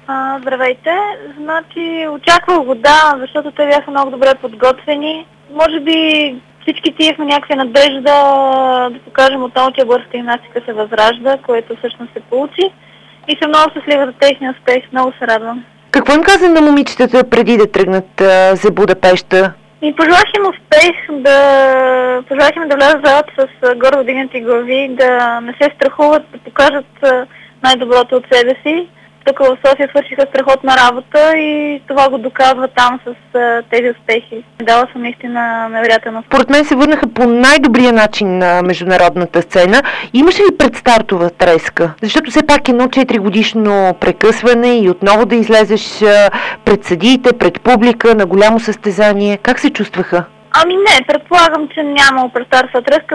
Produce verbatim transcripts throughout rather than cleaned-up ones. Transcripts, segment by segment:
А, здравейте! Значи очаквах го, да, защото те бяха много добре подготвени. Може би всички ти имахме някаква надежда да покажем отново, че българската гимнастика се възражда, което всъщност се получи. И съм много щастлива за техния успех, много се радвам. Какво им каза на момичетата преди да тръгнат а, за Будапеща? И пожелах им успех, да пожелах им да влязат в залата с гордо дигнати глави, да не се страхуват, да покажат най-доброто от себе си. Тук в София свършиха страхотна работа и това го доказва там с а, тези успехи. Дала съм наистина невероятно. Според мен се върнаха по най-добрия начин на международната сцена. Имаше ли предстартова треска? Защото все пак едно четири годишно прекъсване и отново да излезеш а, пред съдиите, пред публика на голямо състезание. Как се чувстваха? Ами не, предполагам, че няма предстартова треска,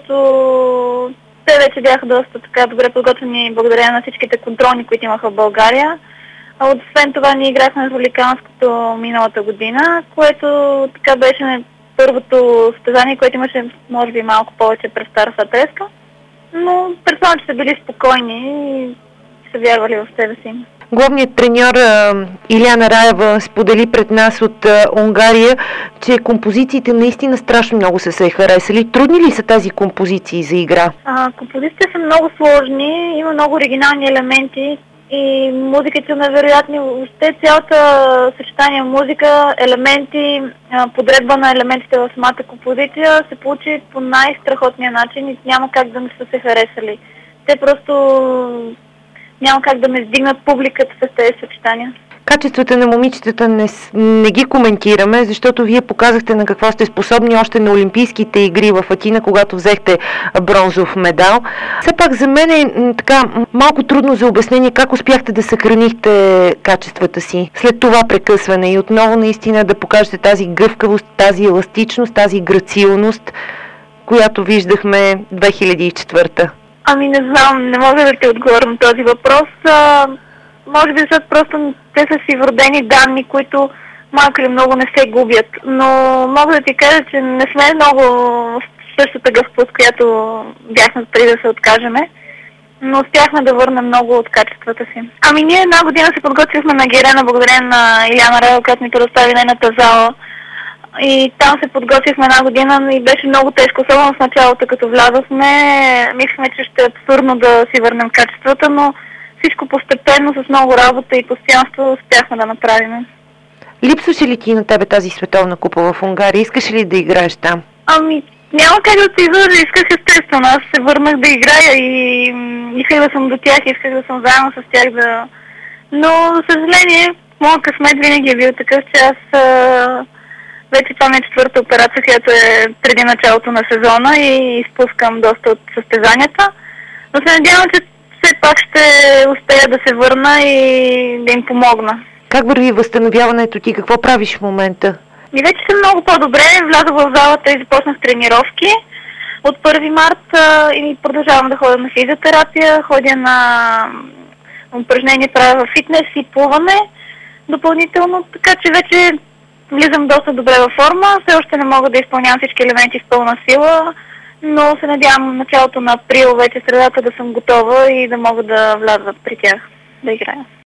защото те вече бяха доста така добре подготвени благодарение на всичките контролни, които имаха в България. А освен това ние играхме в Валиканското миналата година, което така беше първото състезание, което имаше може би малко повече предстартова треска. Но предполагам, че са били спокойни и са вярвали в себе си. Главният треньор Иляна Раева сподели пред нас от Унгария, че композициите наистина страшно много са се харесали. Трудни ли са тази композиции за игра? А, композициите са много сложни, има много оригинални елементи и музиките са невероятни. Въобще цялата съчетание музика, елементи, подредба на елементите в самата композиция се получи по най-страхотния начин и няма как да не са се харесали. Те просто няма как да не издигнат публиката с тези съчетания. Качествата на момичетата не, не ги коментираме, защото вие показахте на какво сте способни още на Олимпийските игри в Атина, когато взехте бронзов медал. Все пак за мен е така малко трудно за обяснение как успяхте да съхранихте качествата си след това прекъсване и отново наистина да покажете тази гъвкавост, тази еластичност, тази грациилност, която виждахме две хиляди и четвърта. Ами не знам, не мога да ти отговоря на този въпрос. А, може би защото просто те са си вродени данни, които малко или много не се губят. Но мога да ти кажа, че не сме много същата гъвкавост, която бяхме преди да се откажеме. Но успяхме да върнем много от качествата си. Ами ние една година се подготвихме на Герена, благодарение на Иляна Раева, която ми предостави нейната зала. И там се подготвихме една година и беше много тежко, особено в началото, като влязохме. Мислихме, че ще е абсурдно да си върнем качествата, но всичко постепенно, с много работа и постоянство успяхме да направим. Липсваше ли ти на тебе тази световна купа в Унгария? Искаш ли да играеш там? Ами, няма как да се излъжа. Исках естествено. Аз се върнах да играя и исках да съм до тях, исках да съм заедно с тях. Да... Но, за съжаление, моят късмет винаги е бил такъв, че аз... Вече това ми е четвърта операция, която е преди началото на сезона и изпускам доста от състезанията. Но се надявам, че все пак ще успея да се върна и да им помогна. Как върви възстановяването ти? Какво правиш в момента? И вече съм много по-добре. Влязох в залата и започнах тренировки от първи март и продължавам да ходя на физиотерапия, ходя на упражнения, правя в фитнес и плуване допълнително, така че вече влизам доста добре във форма, все още не мога да изпълнявам всички елементи в пълна сила, но се надявам началото на април, вече средата, да съм готова и да мога да вляза при тях да играя.